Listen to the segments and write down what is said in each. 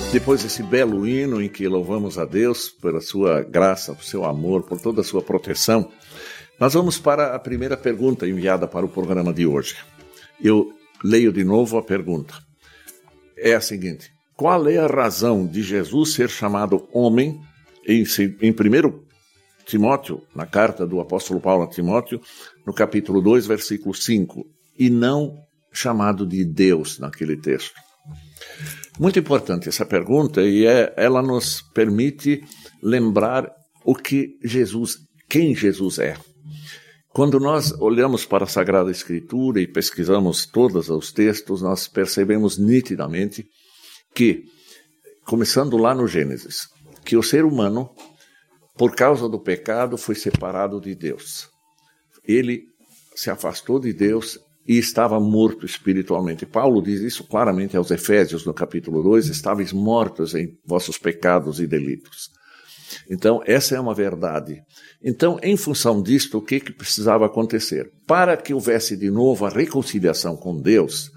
Depois desse belo hino em que louvamos a Deus pela sua graça, por seu amor, por toda a sua proteção, nós vamos para a primeira pergunta enviada para o programa de hoje. Eu leio de novo a pergunta. É a seguinte: qual é a razão de Jesus ser chamado homem em 1 Timóteo, na carta do apóstolo Paulo a Timóteo, no capítulo 2, versículo 5, e não chamado de Deus naquele texto? Muito importante essa pergunta, e ela nos permite lembrar quem Jesus é. Quando nós olhamos para a Sagrada Escritura e pesquisamos todos os textos, nós percebemos nitidamente que, começando lá no Gênesis, que o ser humano, por causa do pecado, foi separado de Deus. Ele se afastou de Deus e estava morto espiritualmente. Paulo diz isso claramente aos Efésios, no capítulo 2, estáveis mortos em vossos pecados e delitos. Então, essa é uma verdade. Então, em função disto, o que precisava acontecer? Para que houvesse de novo a reconciliação com Deus,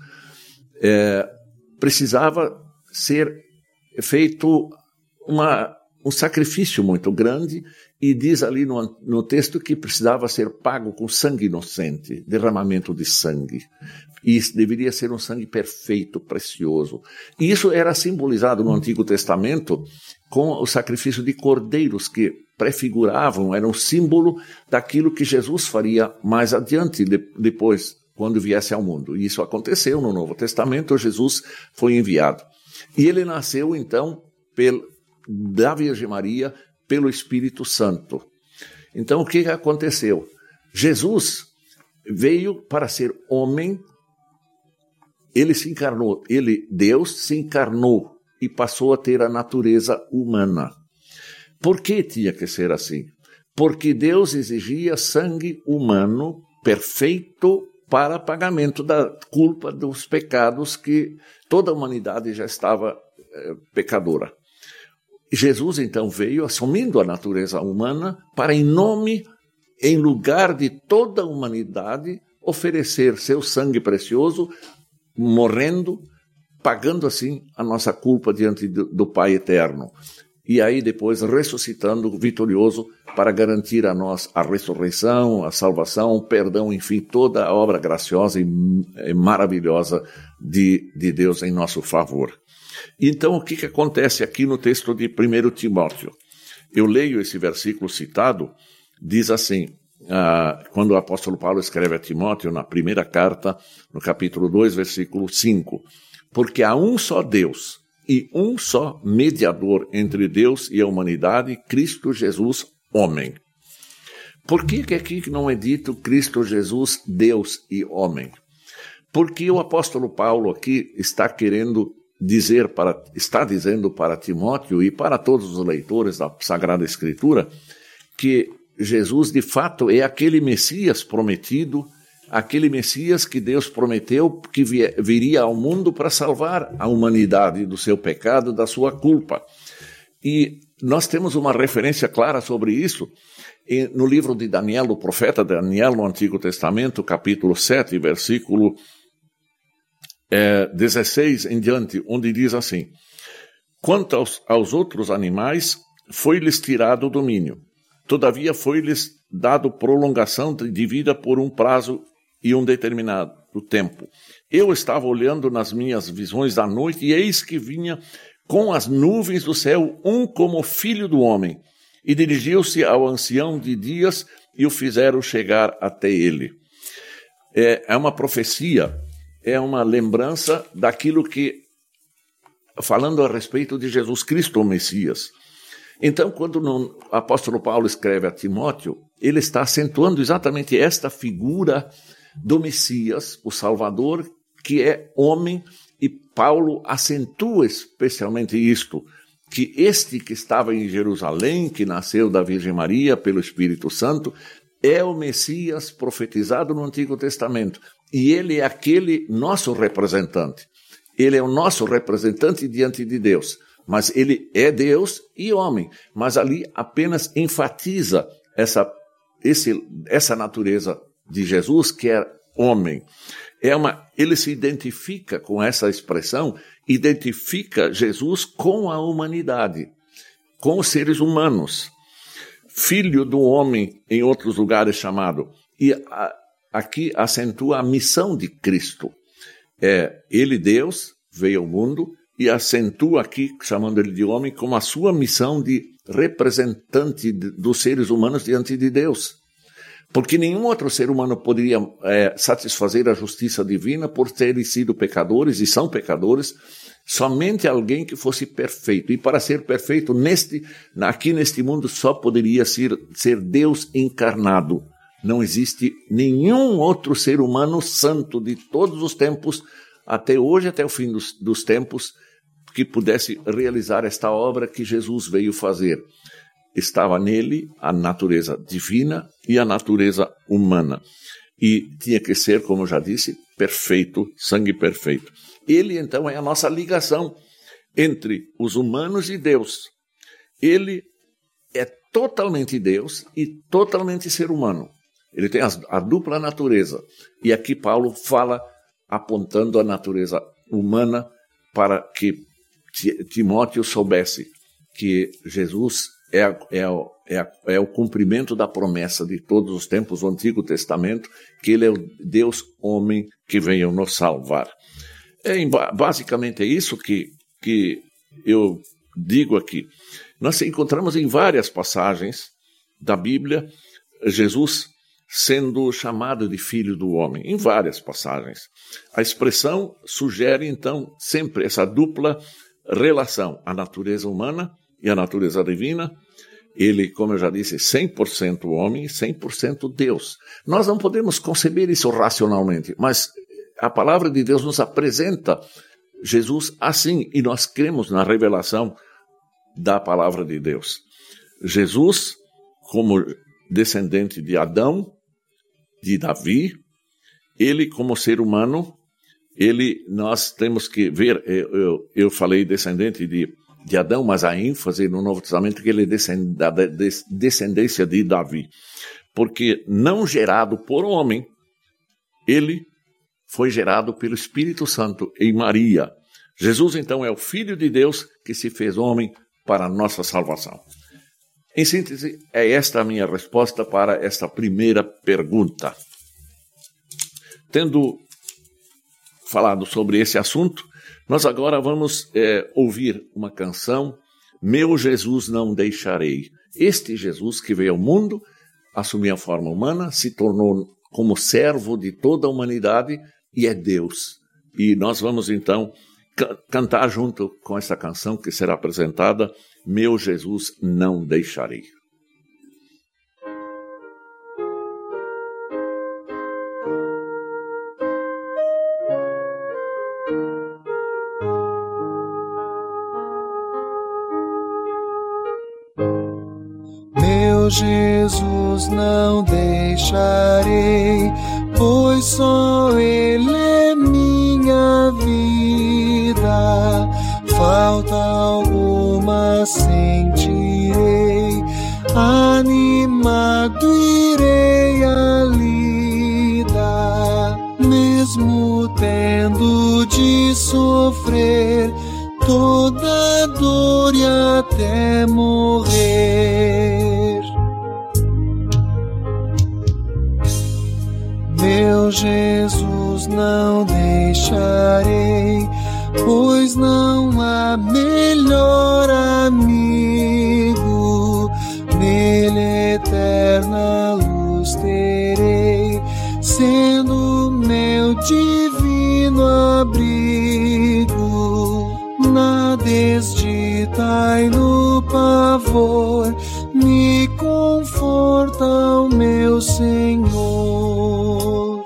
precisava ser feito um sacrifício muito grande, e diz ali no texto que precisava ser pago com sangue inocente, derramamento de sangue. E deveria ser um sangue perfeito, precioso. E isso era simbolizado no Antigo Testamento com o sacrifício de cordeiros, que prefiguravam, era um símbolo daquilo que Jesus faria mais adiante, depois, quando viesse ao mundo. E isso aconteceu no Novo Testamento. Jesus foi enviado. E ele nasceu, então, da Virgem Maria, pelo Espírito Santo. Então, o que aconteceu? Jesus veio para ser homem, ele se encarnou, Deus se encarnou e passou a ter a natureza humana. Por que tinha que ser assim? Porque Deus exigia sangue humano perfeito para pagamento da culpa dos pecados, que toda a humanidade já estava pecadora. Jesus, então, veio assumindo a natureza humana para, em lugar de toda a humanidade, oferecer seu sangue precioso, morrendo, pagando assim a nossa culpa diante do Pai Eterno. E aí depois ressuscitando vitorioso para garantir a nós a ressurreição, a salvação, o perdão, enfim, toda a obra graciosa e maravilhosa de Deus em nosso favor. Então, o que acontece aqui no texto de 1 Timóteo? Eu leio esse versículo citado, diz assim, quando o apóstolo Paulo escreve a Timóteo, na primeira carta, no capítulo 2, versículo 5, porque há um só Deus e um só mediador entre Deus e a humanidade, Cristo Jesus, homem. Por que aqui não é dito Cristo Jesus, Deus e homem? Porque o apóstolo Paulo aqui está dizendo para Timóteo e para todos os leitores da Sagrada Escritura que Jesus, de fato, é aquele Messias prometido, aquele Messias que Deus prometeu que viria ao mundo para salvar a humanidade do seu pecado, da sua culpa. E nós temos uma referência clara sobre isso no livro de Daniel, do profeta Daniel, no Antigo Testamento, capítulo 7, versículo 16 em diante, onde diz assim: quanto aos outros animais, foi-lhes tirado o domínio. Todavia foi-lhes dado prolongação de vida por um prazo e um determinado tempo. Eu estava olhando nas minhas visões da noite, e eis que vinha com as nuvens do céu um como filho do homem, e dirigiu-se ao ancião de dias e o fizeram chegar até ele. É uma profecia, é uma lembrança daquilo que, falando a respeito de Jesus Cristo, o Messias. Então, quando o apóstolo Paulo escreve a Timóteo, ele está acentuando exatamente esta figura do Messias, o Salvador, que é homem, e Paulo acentua especialmente isto, que este que estava em Jerusalém, que nasceu da Virgem Maria pelo Espírito Santo, é o Messias profetizado no Antigo Testamento. E ele é aquele nosso representante. Ele é o nosso representante diante de Deus. Mas ele é Deus e homem. Mas ali apenas enfatiza essa natureza de Jesus, que é homem. Ele se identifica com essa expressão, identifica Jesus com a humanidade, com os seres humanos. Filho do homem, em outros lugares chamado. E aqui acentua a missão de Cristo. Ele, Deus, veio ao mundo e acentua aqui, chamando ele de homem, como a sua missão de representante dos seres humanos diante de Deus. Porque nenhum outro ser humano poderia satisfazer a justiça divina por terem sido pecadores, e são pecadores, somente alguém que fosse perfeito. E para ser perfeito, aqui neste mundo, só poderia ser Deus encarnado. Não existe nenhum outro ser humano santo de todos os tempos, até hoje, até o fim dos tempos, que pudesse realizar esta obra que Jesus veio fazer. Estava nele a natureza divina e a natureza humana. E tinha que ser, como eu já disse, perfeito, sangue perfeito. Ele, então, é a nossa ligação entre os humanos e Deus. Ele é totalmente Deus e totalmente ser humano. Ele tem a dupla natureza. E aqui Paulo fala apontando a natureza humana para que Timóteo soubesse que Jesus é o cumprimento da promessa de todos os tempos do Antigo Testamento, que ele é o Deus homem que veio nos salvar. Basicamente é isso que eu digo aqui. Nós encontramos em várias passagens da Bíblia Jesus sendo chamado de filho do homem, em várias passagens. A expressão sugere, então, sempre essa dupla relação, a natureza humana e a natureza divina. Ele, como eu já disse, 100% homem e 100% Deus. Nós não podemos conceber isso racionalmente, mas a palavra de Deus nos apresenta Jesus assim, e nós cremos na revelação da palavra de Deus. Jesus, como descendente de Adão, de Davi, ele como ser humano, nós temos que ver, eu falei descendente de Adão, mas a ênfase no Novo Testamento que ele é da descendência de Davi. Porque não gerado por homem, ele foi gerado pelo Espírito Santo em Maria. Jesus, então, é o Filho de Deus que se fez homem para a nossa salvação. Em síntese, é esta a minha resposta para esta primeira pergunta. Tendo falado sobre esse assunto, nós agora vamos ouvir uma canção, Meu Jesus Não Deixarei. Este Jesus que veio ao mundo, assumiu a forma humana, se tornou como servo de toda a humanidade e é Deus. E nós vamos então cantar junto com essa canção que será apresentada, Meu Jesus Não Deixarei. Meu Jesus não deixarei, pois só Ele é minha vida. Falta alguma sentirei, animado irei a lida. Mesmo tendo de sofrer toda dor e até morrer, meu Jesus não deixarei, pois não há melhor amigo, nele eterna luz terei, sendo meu divino abrigo. Na desdita e no pavor, me conforta o meu Senhor.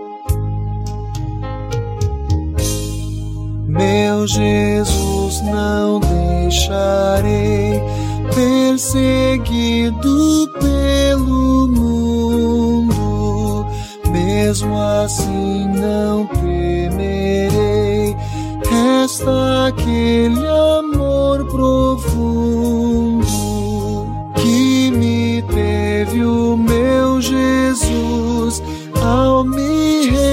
Meu Jesus não deixarei, perseguido pelo mundo, mesmo assim não temerei. Resta aquele amor profundo que me teve o meu Jesus ao me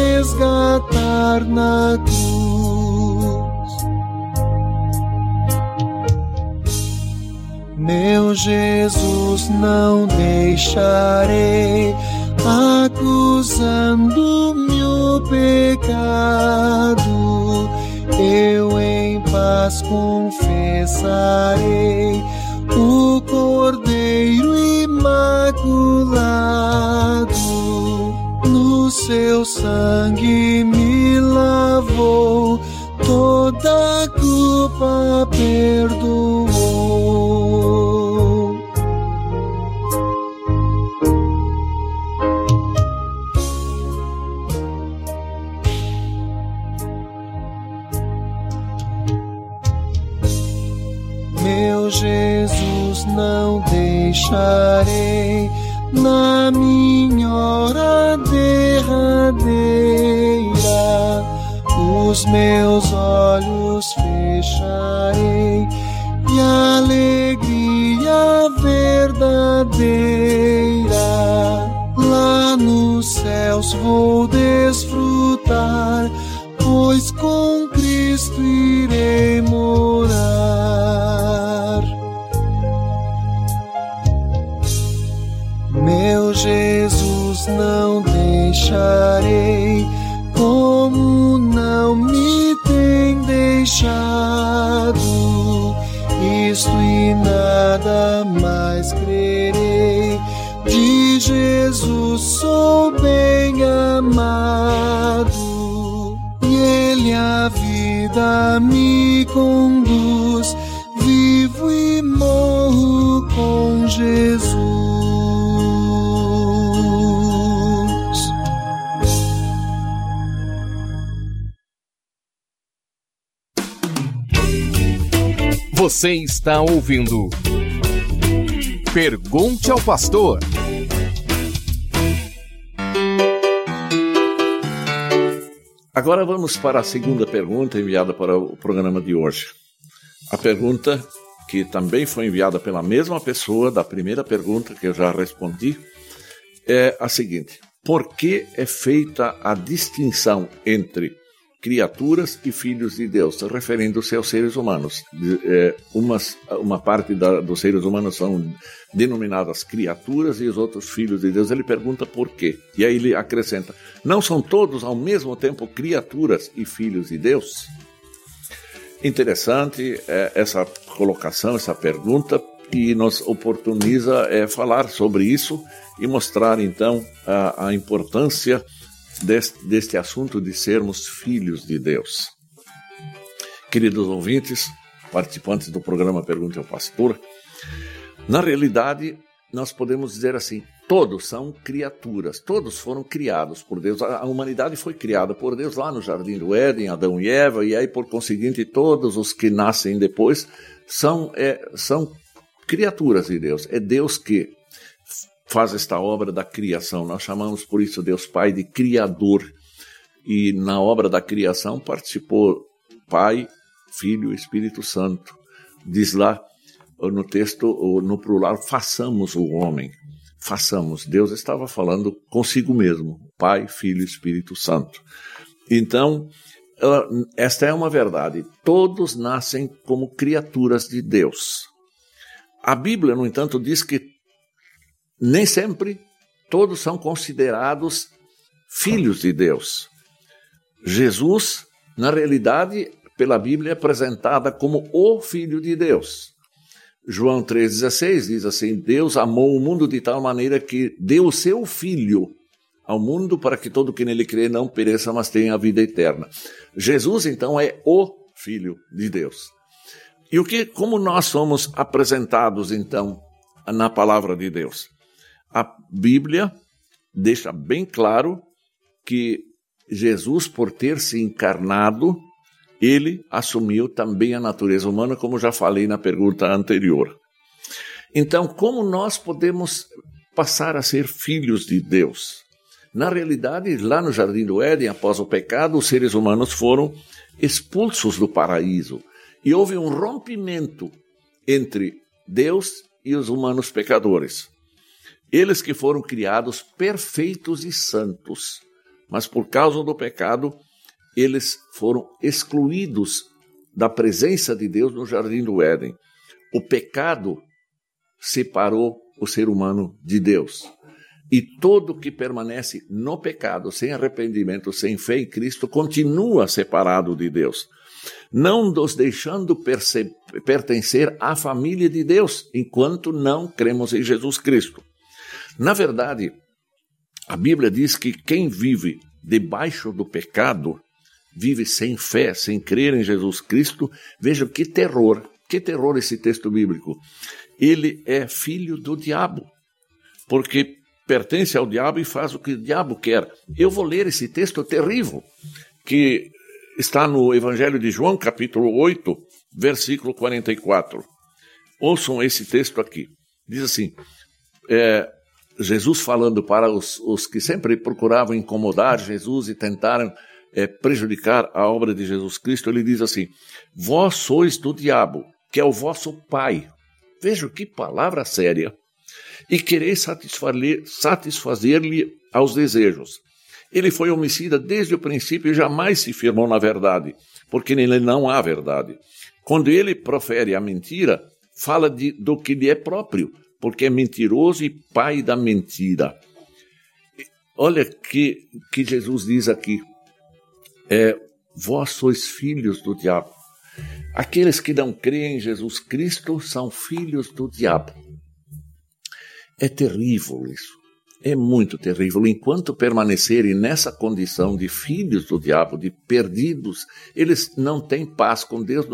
morrar na cruz. Meu Jesus, não deixarei, acusando-me o pecado. Eu em paz confessarei o Cordeiro Imaculado. No seu sangue me lavou, toda a culpa perdoou. Meu Jesus, não deixarei, na minha hora derradeira, os meus olhos fecharei e a alegria verdadeira lá nos céus vou desfrutar, pois com Cristo irei morar. Meu Jesus, não deixarei, como não me tem deixado. Isto e nada mais crerei, de Jesus sou bem amado. E Ele a vida me conduz, vivo e morro com Jesus. Você está ouvindo Pergunte ao Pastor. Agora vamos para a segunda pergunta enviada para o programa de hoje. A pergunta, que também foi enviada pela mesma pessoa da primeira pergunta que eu já respondi, é a seguinte: por que é feita a distinção entre criaturas e filhos de Deus, referindo-se aos seres humanos? Uma parte dos seres humanos são denominadas criaturas e os outros filhos de Deus. Ele pergunta por quê. E aí ele acrescenta: não são todos ao mesmo tempo criaturas e filhos de Deus? Interessante essa colocação, essa pergunta, e nos oportuniza falar sobre isso e mostrar então a importância deste assunto de sermos filhos de Deus. Queridos ouvintes, participantes do programa Pergunte ao Pastor, na realidade nós podemos dizer assim: todos são criaturas, todos foram criados por Deus. A humanidade foi criada por Deus lá no Jardim do Éden, Adão e Eva, e aí por conseguinte todos os que nascem depois são criaturas de Deus. É Deus que faz esta obra da criação. Nós chamamos por isso Deus Pai de Criador. E na obra da criação participou Pai, Filho e Espírito Santo. Diz lá no texto, no plural, façamos o homem. Façamos. Deus estava falando consigo mesmo. Pai, Filho e Espírito Santo. Então, esta é uma verdade. Todos nascem como criaturas de Deus. A Bíblia, no entanto, diz que nem sempre todos são considerados filhos de Deus. Jesus, na realidade, pela Bíblia, é apresentada como o Filho de Deus. João 3,16 diz assim: Deus amou o mundo de tal maneira que deu o seu Filho ao mundo para que todo que nele crê não pereça, mas tenha a vida eterna. Jesus, então, é o Filho de Deus. E como nós somos apresentados, então, na palavra de Deus? A Bíblia deixa bem claro que Jesus, por ter se encarnado, ele assumiu também a natureza humana, como já falei na pergunta anterior. Então, como nós podemos passar a ser filhos de Deus? Na realidade, lá no Jardim do Éden, após o pecado, os seres humanos foram expulsos do paraíso. E houve um rompimento entre Deus e os humanos pecadores. Eles que foram criados perfeitos e santos, mas por causa do pecado, eles foram excluídos da presença de Deus no Jardim do Éden. O pecado separou o ser humano de Deus. E todo que permanece no pecado, sem arrependimento, sem fé em Cristo, continua separado de Deus, não nos deixando pertencer à família de Deus, enquanto não cremos em Jesus Cristo. Na verdade, a Bíblia diz que quem vive debaixo do pecado, vive sem fé, sem crer em Jesus Cristo. Veja que terror esse texto bíblico. Ele é filho do diabo, porque pertence ao diabo e faz o que o diabo quer. Eu vou ler esse texto terrível, que está no Evangelho de João, capítulo 8, versículo 44. Ouçam esse texto aqui. Diz assim, Jesus falando para os que sempre procuravam incomodar Jesus e tentaram prejudicar a obra de Jesus Cristo, ele diz assim: vós sois do diabo, que é o vosso pai. Veja que palavra séria. E quereis satisfazer-lhe aos desejos. Ele foi homicida desde o princípio e jamais se firmou na verdade, porque nele não há verdade. Quando ele profere a mentira, fala do que lhe é próprio, porque é mentiroso e pai da mentira. Olha que Jesus diz aqui, vós sois filhos do diabo. Aqueles que não creem em Jesus Cristo são filhos do diabo. É terrível isso, é muito terrível. Enquanto permanecerem nessa condição de filhos do diabo, de perdidos, eles não têm paz com Deus,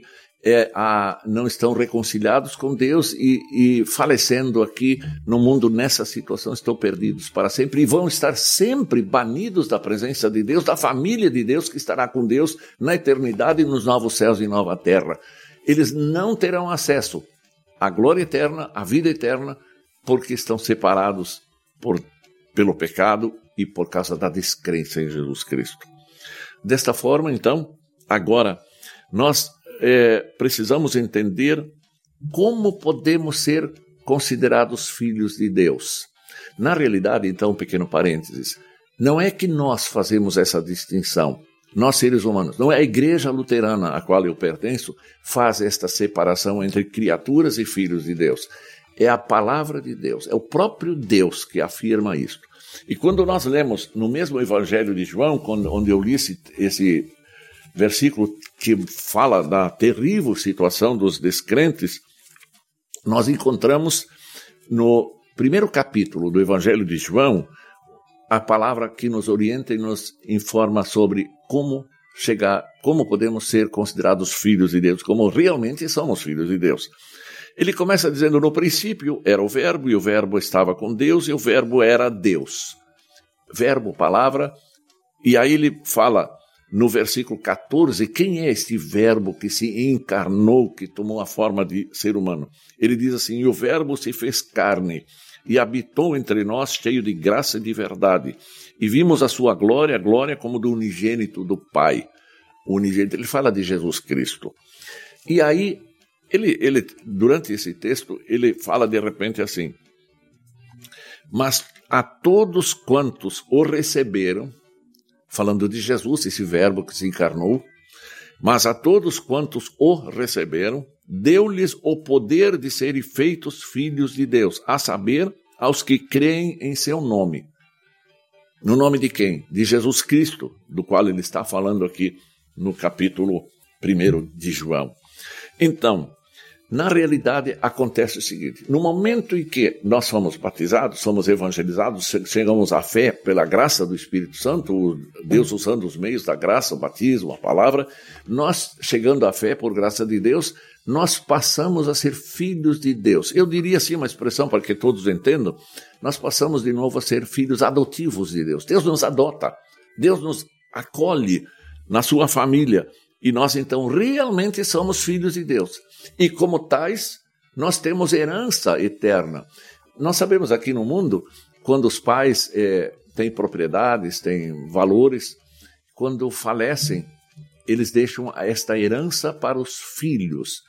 não estão reconciliados com Deus e falecendo aqui no mundo nessa situação, estão perdidos para sempre e vão estar sempre banidos da presença de Deus, da família de Deus que estará com Deus na eternidade, nos novos céus e nova terra. Eles não terão acesso à glória eterna, à vida eterna, porque estão separados pelo pecado e por causa da descrença em Jesus Cristo. Desta forma, então, agora nós precisamos entender como podemos ser considerados filhos de Deus. Na realidade, então, um pequeno parênteses, não é que nós fazemos essa distinção, nós seres humanos, não é a igreja luterana a qual eu pertenço, faz esta separação entre criaturas e filhos de Deus. É a palavra de Deus, é o próprio Deus que afirma isto. E quando nós lemos no mesmo Evangelho de João, onde eu li esse versículo que fala da terrível situação dos descrentes, nós encontramos no primeiro capítulo do Evangelho de João a palavra que nos orienta e nos informa sobre como podemos ser considerados filhos de Deus, como realmente somos filhos de Deus. Ele começa dizendo, no princípio era o verbo, e o verbo estava com Deus, e o verbo era Deus. Verbo, palavra, e aí ele fala no versículo 14, quem é este verbo que se encarnou, que tomou a forma de ser humano? Ele diz assim, e o verbo se fez carne, e habitou entre nós cheio de graça e de verdade, e vimos a sua glória, a glória como do unigênito do Pai. O unigênito, ele fala de Jesus Cristo. E aí, ele, durante esse texto, ele fala de repente assim, mas a todos quantos o receberam, falando de Jesus, esse verbo que se encarnou, mas a todos quantos o receberam, deu-lhes o poder de serem feitos filhos de Deus, a saber, aos que creem em seu nome. No nome de quem? De Jesus Cristo, do qual ele está falando aqui no capítulo 1 de João. Então, na realidade, acontece o seguinte, no momento em que nós somos batizados, somos evangelizados, chegamos à fé pela graça do Espírito Santo, Deus usando os meios da graça, o batismo, a palavra, nós, chegando à fé por graça de Deus, nós passamos a ser filhos de Deus. Eu diria assim uma expressão para que todos entendam, nós passamos de novo a ser filhos adotivos de Deus. Deus nos adota, Deus nos acolhe na sua família, e nós então realmente somos filhos de Deus. E como tais, nós temos herança eterna. Nós sabemos aqui no mundo, quando os pais têm propriedades, têm valores, quando falecem, eles deixam esta herança para os filhos.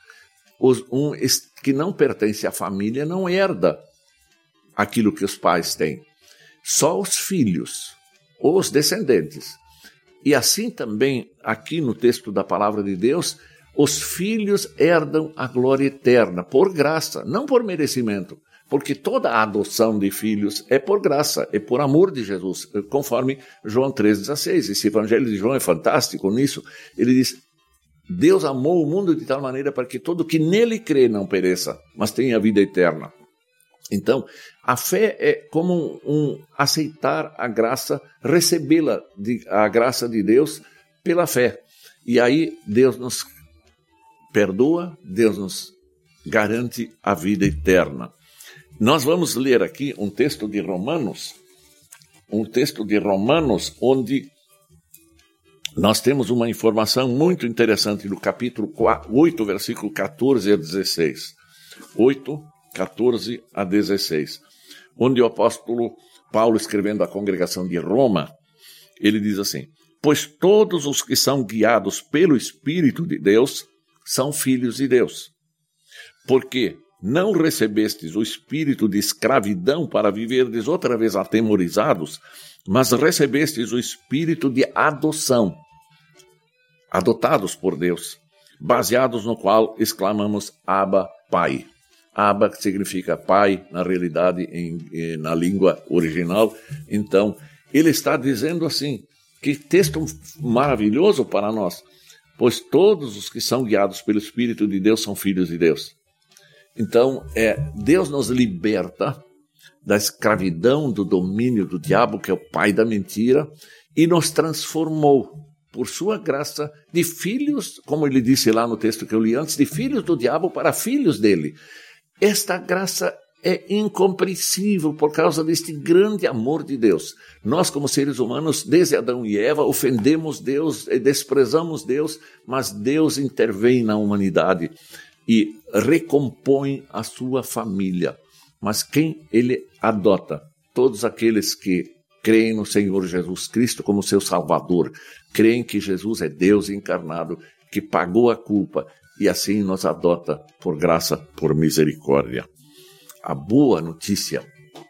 Que não pertence à família não herda aquilo que os pais têm. Só os filhos, ou os descendentes, E assim também, aqui no texto da palavra de Deus, os filhos herdam a glória eterna, por graça, não por merecimento. Porque toda a adoção de filhos é por graça, é por amor de Jesus, conforme João 3,16. Esse evangelho de João é fantástico nisso. Ele diz, Deus amou o mundo de tal maneira para que todo que nele crê não pereça, mas tenha vida eterna. Então, a fé é como aceitar a graça, recebê-la, a graça de Deus pela fé. E aí Deus nos perdoa, Deus nos garante a vida eterna. Nós vamos ler aqui um texto de Romanos, onde nós temos uma informação muito interessante do capítulo 8, versículo 14 a 16. 8, 14 a 16. Onde o apóstolo Paulo, escrevendo à congregação de Roma, ele diz assim, pois todos os que são guiados pelo Espírito de Deus são filhos de Deus. Porque não recebestes o espírito de escravidão para viverdes outra vez atemorizados, mas recebestes o espírito de adoção, adotados por Deus, baseados no qual exclamamos Abba, Pai. Abba significa pai, na realidade, na língua original. Então, ele está dizendo assim, que texto maravilhoso para nós, pois todos os que são guiados pelo Espírito de Deus são filhos de Deus. Então, Deus nos liberta da escravidão, do domínio do diabo, que é o pai da mentira, e nos transformou, por sua graça, de filhos, como ele disse lá no texto que eu li antes, de filhos do diabo para filhos dele. Esta graça é incompreensível por causa deste grande amor de Deus. Nós, como seres humanos, desde Adão e Eva, ofendemos Deus e desprezamos Deus, mas Deus intervém na humanidade e recompõe a sua família. Mas quem ele adota? Todos aqueles que creem no Senhor Jesus Cristo como seu Salvador, creem que Jesus é Deus encarnado, que pagou a culpa e assim nos adota por graça, por misericórdia. A boa notícia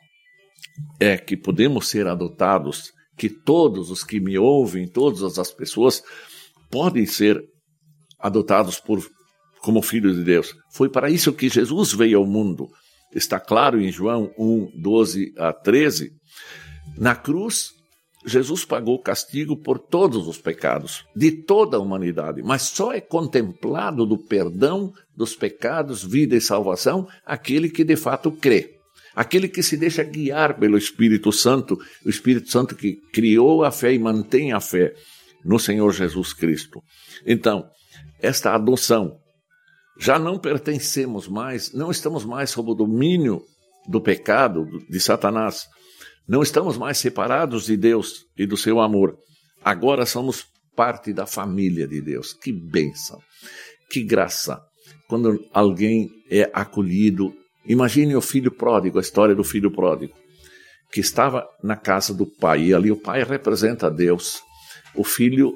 é que podemos ser adotados, que todos os que me ouvem, todas as pessoas, podem ser adotados como filhos de Deus. Foi para isso que Jesus veio ao mundo. Está claro em João 1, 12 a 13. Na cruz, Jesus pagou o castigo por todos os pecados, de toda a humanidade, mas só é contemplado do perdão dos pecados, vida e salvação, aquele que de fato crê. Aquele que se deixa guiar pelo Espírito Santo, o Espírito Santo que criou a fé e mantém a fé no Senhor Jesus Cristo. Então, esta adoção, já não pertencemos mais, não estamos mais sob o domínio do pecado, de Satanás. Não estamos mais separados de Deus e do seu amor. Agora somos parte da família de Deus. Que bênção, que graça. Quando alguém é acolhido, imagine o filho pródigo, a história do filho pródigo, que estava na casa do pai, e ali o pai representa Deus. O filho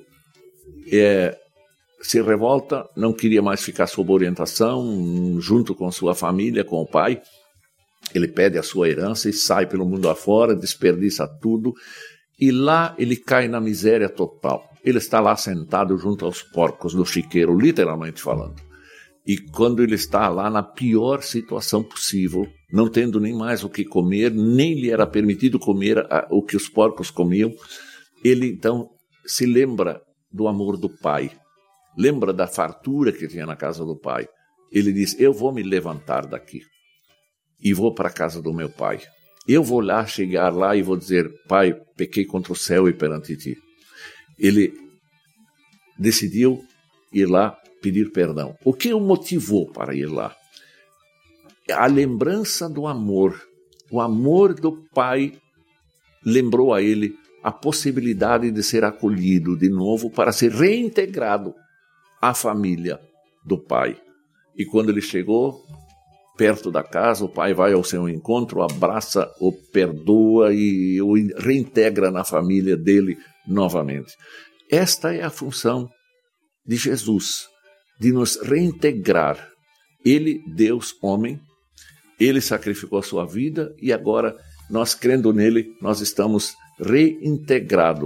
se revolta, não queria mais ficar sob orientação, junto com sua família, com o pai. Ele pede a sua herança e sai pelo mundo afora, desperdiça tudo, e lá ele cai na miséria total. Ele está lá sentado junto aos porcos do chiqueiro, literalmente falando. E quando ele está lá na pior situação possível, não tendo nem mais o que comer, nem lhe era permitido comer o que os porcos comiam, ele então se lembra do amor do pai, lembra da fartura que tinha na casa do pai. Ele diz, eu vou me levantar daqui e vou para a casa do meu pai. Eu vou lá, chegar lá e vou dizer, pai, pequei contra o céu e perante ti. Ele decidiu ir lá pedir perdão. O que o motivou para ir lá? A lembrança do amor. O amor do pai lembrou a ele a possibilidade de ser acolhido de novo para ser reintegrado à família do pai. E quando ele chegou perto da casa, o pai vai ao seu encontro, abraça, o perdoa e o reintegra na família dele novamente. Esta é a função de Jesus, de nos reintegrar. Ele, Deus, homem, ele sacrificou a sua vida e agora, nós crendo nele, nós estamos reintegrados.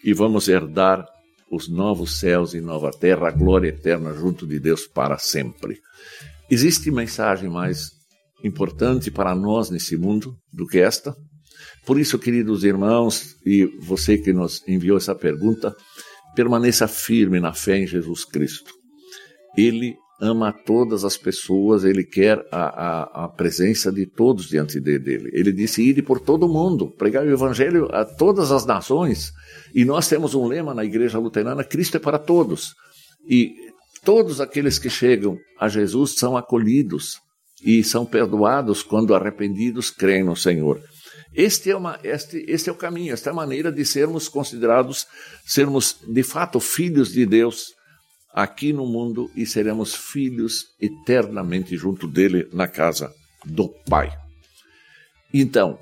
e vamos herdar os novos céus e nova terra, a glória eterna junto de Deus para sempre. Existe mensagem mais importante para nós nesse mundo do que esta? Por isso, queridos irmãos, e você que nos enviou essa pergunta, permaneça firme na fé em Jesus Cristo. Ele ama todas as pessoas, ele quer a presença de todos diante dele. Ele disse: ide por todo o mundo, pregar o evangelho a todas as nações. E nós temos um lema na igreja luterana: Cristo é para todos. E todos aqueles que chegam a Jesus são acolhidos e são perdoados quando arrependidos creem no Senhor. Este é o caminho, esta é a maneira de sermos considerados, sermos de fato filhos de Deus aqui no mundo, e seremos filhos eternamente junto dele na casa do Pai. Então,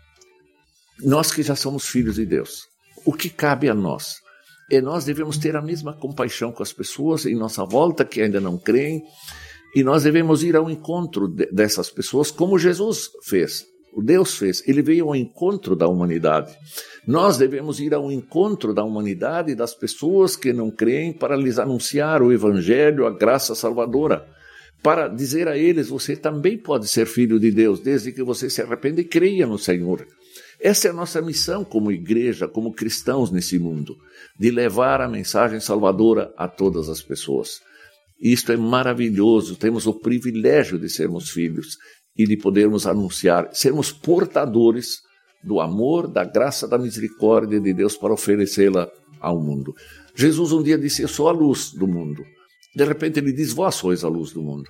nós que já somos filhos de Deus, o que cabe a nós? Nós devemos ter a mesma compaixão com as pessoas em nossa volta que ainda não creem, e nós devemos ir ao encontro dessas pessoas como Jesus fez. O Deus fez, ele veio ao encontro da humanidade. Nós devemos ir ao encontro da humanidade e das pessoas que não creem para lhes anunciar o Evangelho, a graça salvadora. Para dizer a eles: você também pode ser filho de Deus, desde que você se arrependa e creia no Senhor. Essa é a nossa missão como igreja, como cristãos nesse mundo, de levar a mensagem salvadora a todas as pessoas. Isto é maravilhoso, temos o privilégio de sermos filhos e de podermos anunciar, sermos portadores do amor, da graça, da misericórdia de Deus para oferecê-la ao mundo. Jesus um dia disse: eu sou a luz do mundo. De repente ele diz: vós sois a luz do mundo.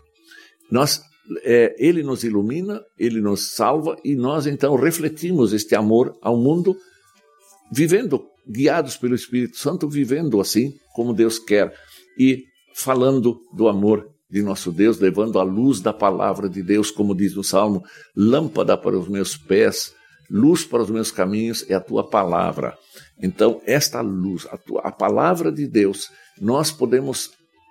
Ele nos ilumina, ele nos salva, e nós então refletimos este amor ao mundo, vivendo, guiados pelo Espírito Santo, vivendo assim como Deus quer, e falando do amor de nosso Deus, levando a luz da palavra de Deus, como diz no Salmo: lâmpada para os meus pés, luz para os meus caminhos é a tua palavra. Então, esta luz, a palavra de Deus, nós podemos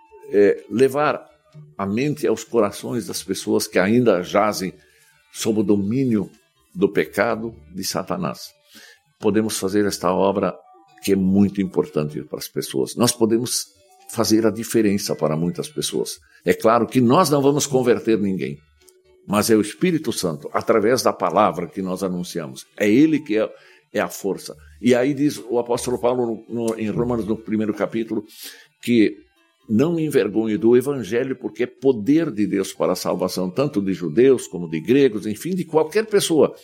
levar a mente aos corações das pessoas que ainda jazem sob o domínio do pecado de Satanás. Podemos fazer esta obra que é muito importante para as pessoas. Nós podemos fazer a diferença para muitas pessoas. É claro que nós não vamos converter ninguém, mas é o Espírito Santo, através da palavra que nós anunciamos. É ele que é a força. E aí diz o apóstolo Paulo em Romanos, no 1º capítulo, que não me envergonhe do Evangelho, porque é poder de Deus para a salvação, tanto de judeus como de gregos, enfim, de qualquer pessoa.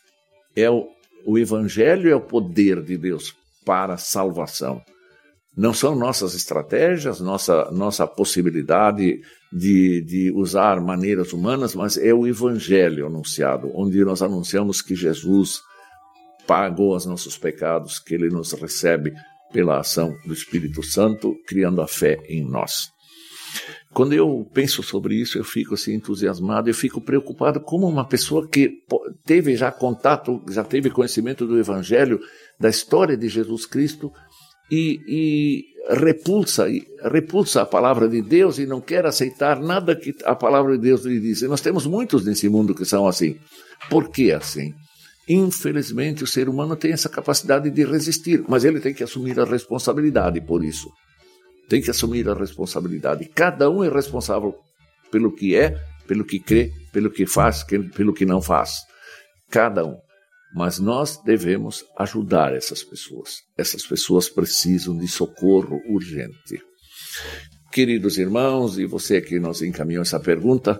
O Evangelho é o poder de Deus para a salvação. Não são nossas estratégias, nossa possibilidade de usar maneiras humanas, mas é o Evangelho anunciado, onde nós anunciamos que Jesus pagou os nossos pecados, que ele nos recebe pela ação do Espírito Santo, criando a fé em nós. Quando eu penso sobre isso, eu fico assim entusiasmado, eu fico preocupado como uma pessoa que teve já contato, já teve conhecimento do Evangelho, da história de Jesus Cristo, e repulsa a palavra de Deus e não quer aceitar nada que a palavra de Deus lhe diz. E nós temos muitos nesse mundo que são assim. Por que assim? Infelizmente, o ser humano tem essa capacidade de resistir, mas ele tem que assumir a responsabilidade por isso. Tem que assumir a responsabilidade. Cada um é responsável pelo que é, pelo que crê, pelo que faz, pelo que não faz. Cada um. Mas nós devemos ajudar essas pessoas. Essas pessoas precisam de socorro urgente. Queridos irmãos, e você que nos encaminhou essa pergunta,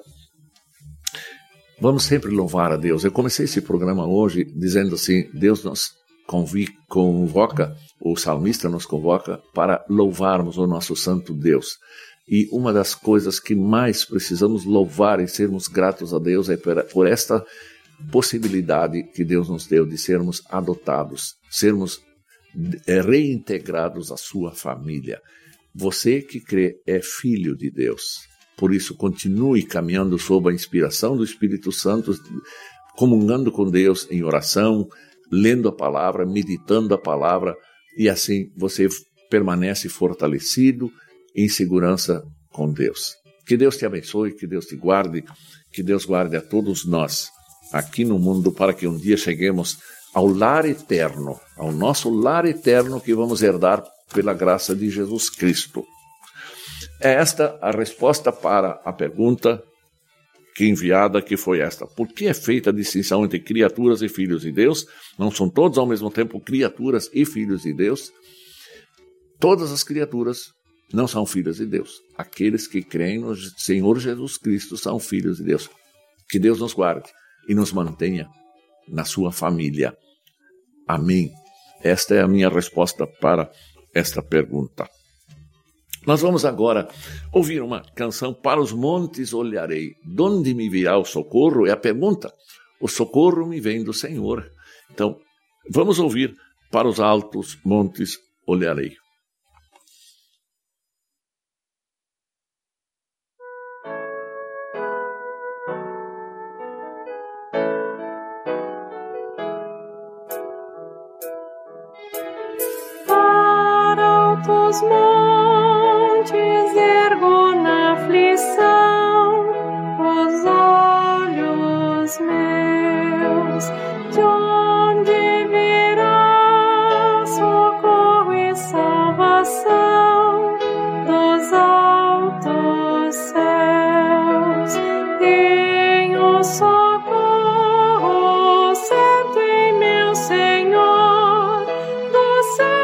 vamos sempre louvar a Deus. Eu comecei esse programa hoje dizendo assim: Deus nos convoca, o salmista nos convoca para louvarmos o nosso santo Deus. E uma das coisas que mais precisamos louvar e sermos gratos a Deus é por esta possibilidade que Deus nos deu de sermos adotados, sermos reintegrados à sua família. Você que crê é filho de Deus. Por isso, continue caminhando sob a inspiração do Espírito Santo, comungando com Deus em oração, lendo a palavra, meditando a palavra, e assim você permanece fortalecido, em segurança com Deus. Que Deus te abençoe, que Deus te guarde, que Deus guarde a todos nós aqui no mundo, para que um dia cheguemos ao lar eterno, ao nosso lar eterno que vamos herdar pela graça de Jesus Cristo. É esta a resposta para a pergunta que foi esta: por que é feita a distinção entre criaturas e filhos de Deus? Não são todos ao mesmo tempo criaturas e filhos de Deus? Todas as criaturas não são filhos de Deus. Aqueles que creem no Senhor Jesus Cristo são filhos de Deus. Que Deus nos guarde e nos mantenha na sua família. Amém. Esta é a minha resposta para esta pergunta. Nós vamos agora ouvir uma canção. Para os montes olharei, donde me virá o socorro? É a pergunta. O socorro me vem do Senhor. Então, vamos ouvir Para os altos montes olharei. Os montes ergo na aflição os olhos meus, de onde virá socorro e salvação dos altos céus. Tenho socorro certo em meu Senhor do céu.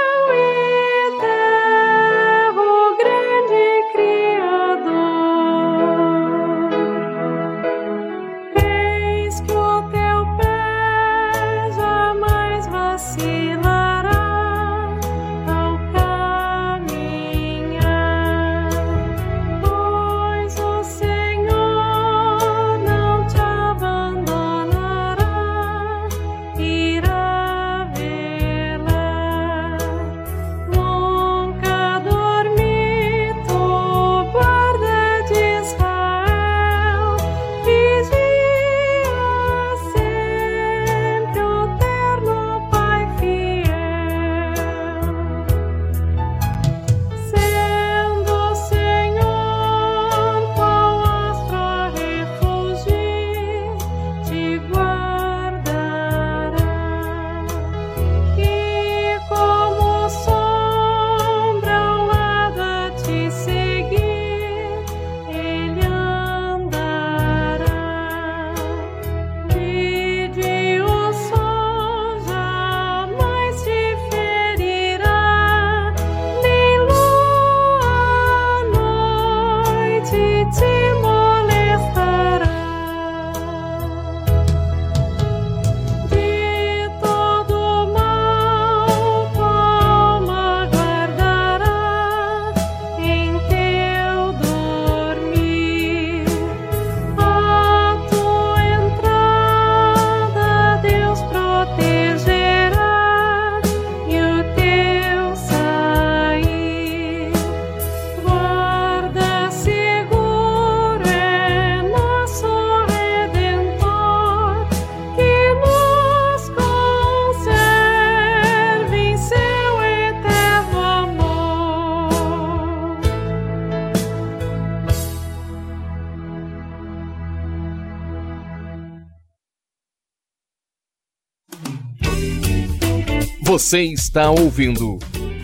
Você está ouvindo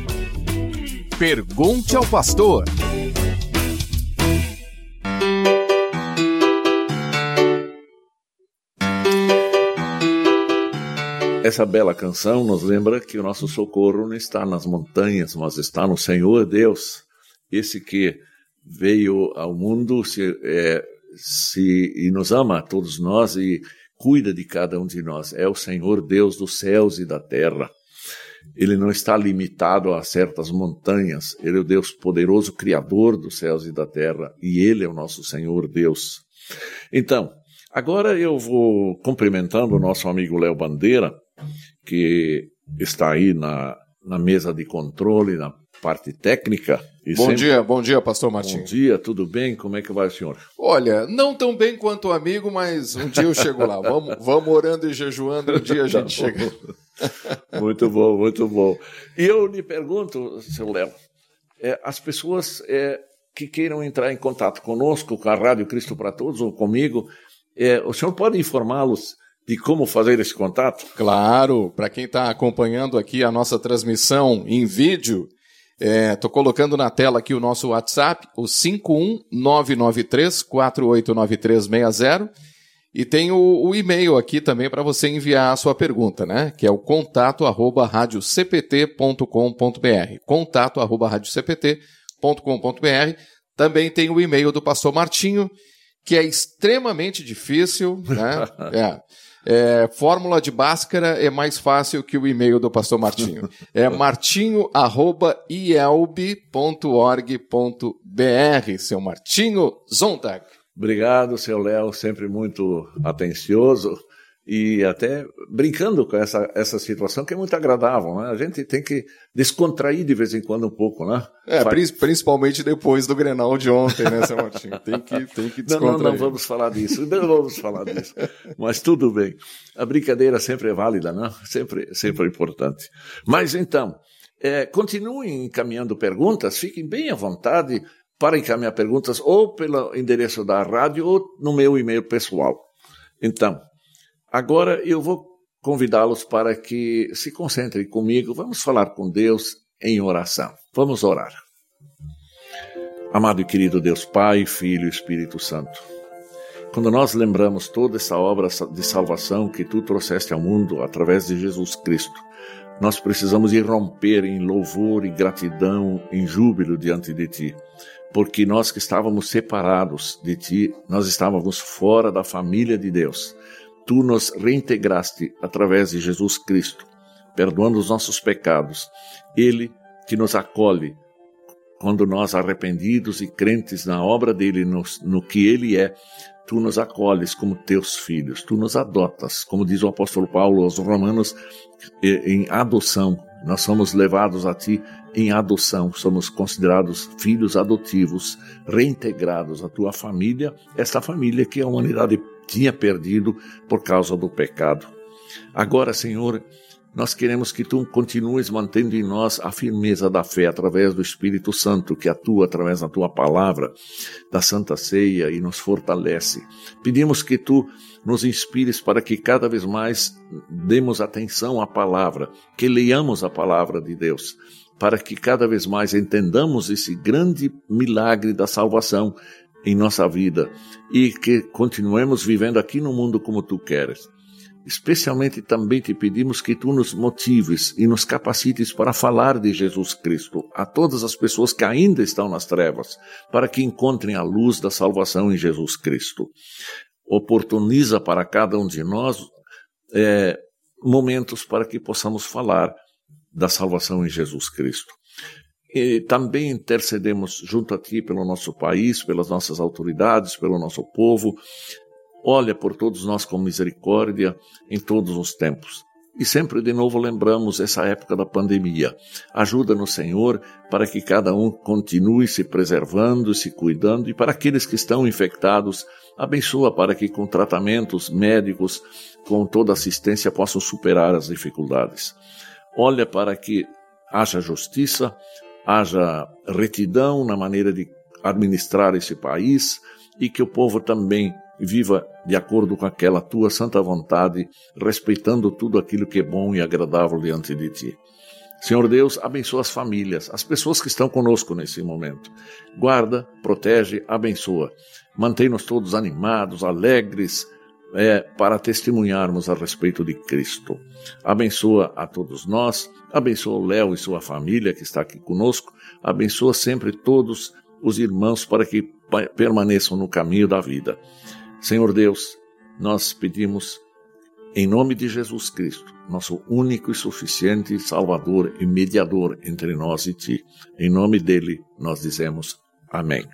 Pergunte ao Pastor. Essa bela canção nos lembra que o nosso socorro não está nas montanhas, mas está no Senhor Deus, esse que veio ao mundo e nos ama a todos nós e cuida de cada um de nós. É o Senhor Deus dos céus e da terra. Ele não está limitado a certas montanhas. Ele é o Deus poderoso, criador dos céus e da terra, e Ele é o nosso Senhor Deus. Então, agora eu vou cumprimentando o nosso amigo Léo Bandeira, que está aí na mesa de controle, na parte técnica. Bom dia, pastor Martim. Bom dia, tudo bem? Como é que vai o senhor? Olha, não tão bem quanto o amigo, mas um dia eu chego lá. Vamos orando e jejuando, um dia a gente chega. Muito bom, muito bom. E eu lhe pergunto, seu Léo, as pessoas que queiram entrar em contato conosco, com a Rádio Cristo para Todos, ou comigo, o senhor pode informá-los de como fazer esse contato? Claro, para quem está acompanhando aqui a nossa transmissão em vídeo, estou colocando na tela aqui o nosso WhatsApp, o 51993489360, e tem o e-mail aqui também para você enviar a sua pergunta, né? Que é o contato@radiocpt.com.br. contato@radiocpt.com.br. Também tem o e-mail do pastor Martinho, que é extremamente difícil, né? Fórmula de Bhaskara é mais fácil que o e-mail do pastor Martinho. É martinho@ielb.org.br. Seu Martinho Zonta. Obrigado, seu Léo, sempre muito atencioso e até brincando com essa situação que é muito agradável, né? A gente tem que descontrair de vez em quando um pouco, né? Principalmente depois do Grenal de ontem, né, seu Martinho? Tem que descontrair. Não vamos falar disso, mas tudo bem. A brincadeira sempre é válida, né? Sempre é importante. Mas então, continuem encaminhando perguntas, fiquem bem à vontade para encaminhar perguntas ou pelo endereço da rádio ou no meu e-mail pessoal. Então, agora eu vou convidá-los para que se concentrem comigo. Vamos falar com Deus em oração. Vamos orar. Amado e querido Deus Pai, Filho e Espírito Santo, quando nós lembramos toda essa obra de salvação que Tu trouxeste ao mundo através de Jesus Cristo, nós precisamos irromper em louvor e gratidão, em júbilo diante de Ti, porque nós que estávamos separados de Ti, nós estávamos fora da família de Deus. Tu nos reintegraste através de Jesus Cristo, perdoando os nossos pecados. Ele que nos acolhe quando nós, arrependidos e crentes na obra dele, no que ele é, Tu nos acolhes como Teus filhos, Tu nos adotas, como diz o apóstolo Paulo aos Romanos, em adoção. Nós somos levados a Ti em adoção, somos considerados filhos adotivos, reintegrados à Tua família, essa família que a humanidade tinha perdido por causa do pecado. Agora, Senhor, nós queremos que Tu continues mantendo em nós a firmeza da fé através do Espírito Santo que atua através da Tua palavra, da Santa Ceia e nos fortalece. Pedimos que Tu nos inspires para que cada vez mais demos atenção à palavra, que leiamos a palavra de Deus, para que cada vez mais entendamos esse grande milagre da salvação em nossa vida e que continuemos vivendo aqui no mundo como Tu queres. Especialmente também te pedimos que Tu nos motives e nos capacites para falar de Jesus Cristo a todas as pessoas que ainda estão nas trevas, para que encontrem a luz da salvação em Jesus Cristo. Oportuniza para cada um de nós momentos para que possamos falar da salvação em Jesus Cristo. E também intercedemos junto a Ti pelo nosso país, pelas nossas autoridades, pelo nosso povo. Olha por todos nós com misericórdia em todos os tempos. E sempre de novo lembramos essa época da pandemia. Ajuda-nos, Senhor, para que cada um continue se preservando, se cuidando, e para aqueles que estão infectados, abençoa para que com tratamentos médicos, com toda assistência, possam superar as dificuldades. Olha para que haja justiça, haja retidão na maneira de administrar esse país e que o povo também viva de acordo com aquela Tua santa vontade, respeitando tudo aquilo que é bom e agradável diante de Ti. Senhor Deus, abençoa as famílias, as pessoas que estão conosco nesse momento. Guarda, protege, abençoa. Mantém-nos todos animados, alegres, para testemunharmos a respeito de Cristo. Abençoa a todos nós, abençoa o Léo e sua família que está aqui conosco, abençoa sempre todos os irmãos para que permaneçam no caminho da vida. Senhor Deus, nós pedimos em nome de Jesus Cristo, nosso único e suficiente Salvador e mediador entre nós e Ti. Em nome dele nós dizemos amém.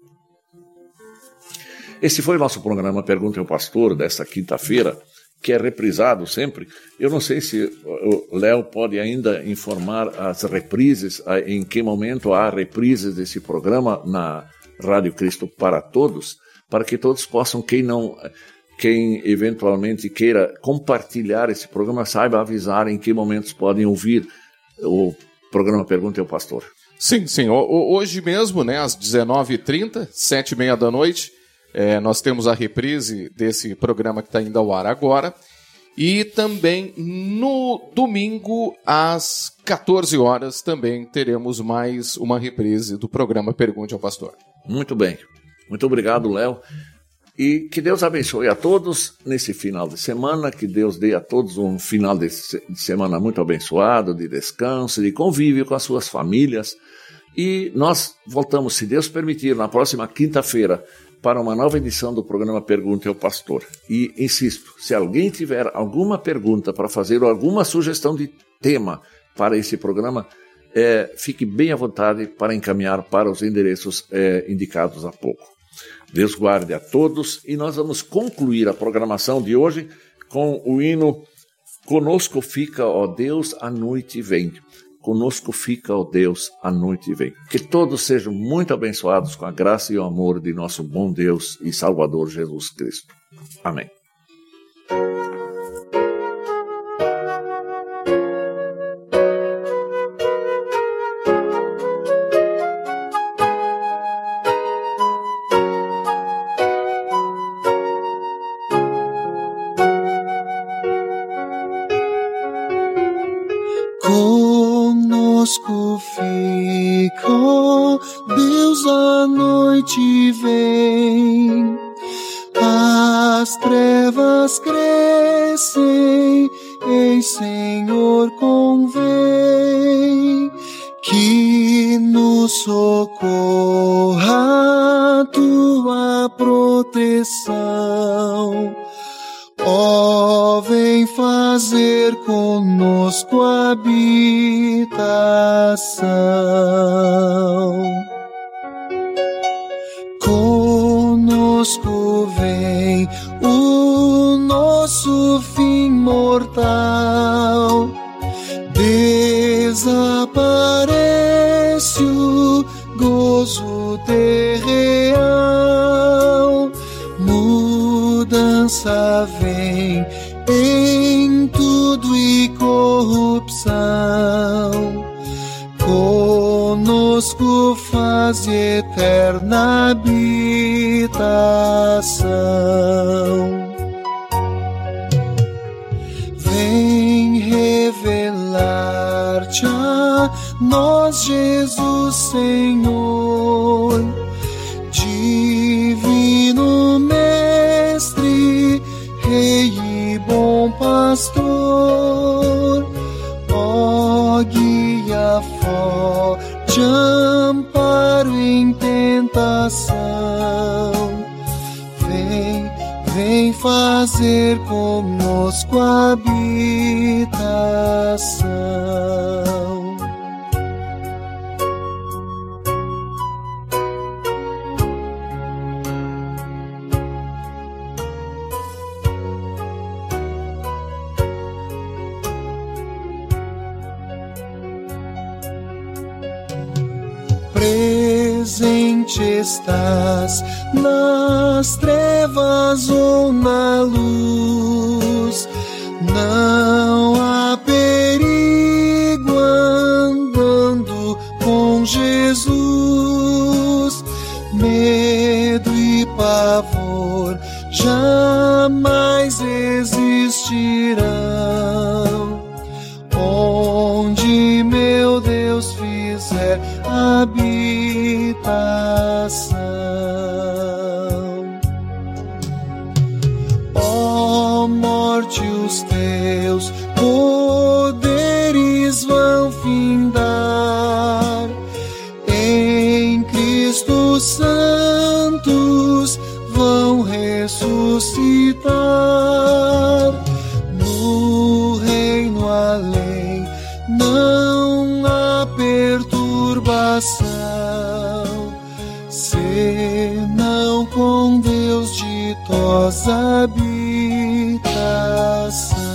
Esse foi o nosso programa Pergunta ao Pastor desta quinta-feira, que é reprisado sempre. Eu não sei se o Léo pode ainda informar as reprises, em que momento há reprises desse programa na Rádio Cristo para Todos, para que todos possam, quem eventualmente queira compartilhar esse programa, saiba avisar em que momentos podem ouvir o programa Pergunta ao Pastor. Sim. Hoje mesmo, né, às 19h30, 7h30 da noite, nós temos a reprise desse programa que está indo ao ar agora. E também no domingo, às 14 horas, também teremos mais uma reprise do programa Pergunte ao Pastor. Muito bem. Muito obrigado, Léo. E que Deus abençoe a todos nesse final de semana, que Deus dê a todos um final de semana muito abençoado, de descanso, de convívio com as suas famílias. E nós voltamos, se Deus permitir, na próxima quinta-feira, para uma nova edição do programa Pergunte ao Pastor. E insisto, se alguém tiver alguma pergunta para fazer ou alguma sugestão de tema para esse programa, fique bem à vontade para encaminhar para os endereços indicados há pouco. Deus guarde a todos e nós vamos concluir a programação de hoje com o hino Conosco fica, ó Deus, a noite vem. Conosco fica, ó Deus, a noite vem. Que todos sejam muito abençoados com a graça e o amor de nosso bom Deus e Salvador Jesus Cristo. Amém. Conosco fica, ó Deus, a noite vem, as trevas crescem, ei Senhor convém, que nos socorra a tua proteção. Ó, vem fazer conosco habitação. Conosco vem o nosso fim mortal. Desaparece o gozo terreal. Mudança vem em tudo e corrupção. Conosco faz eterna habitação. Vem revelar-te a nós, Jesus Senhor, divino Mestre, Rei e bom Pastor. Ó, guia forte, amparo em tentação. Vem fazer conosco habitação. Presente estás nas trevas ou na luz, não há perigo andando com Jesus. Medo e pavor jamais existirão, onde meu Deus fizer habitação. Ó morte, os teus poderes vão findar, em Cristo santos vão ressuscitar. No reino além não há perturbação, senão com Deus ditosa habitação.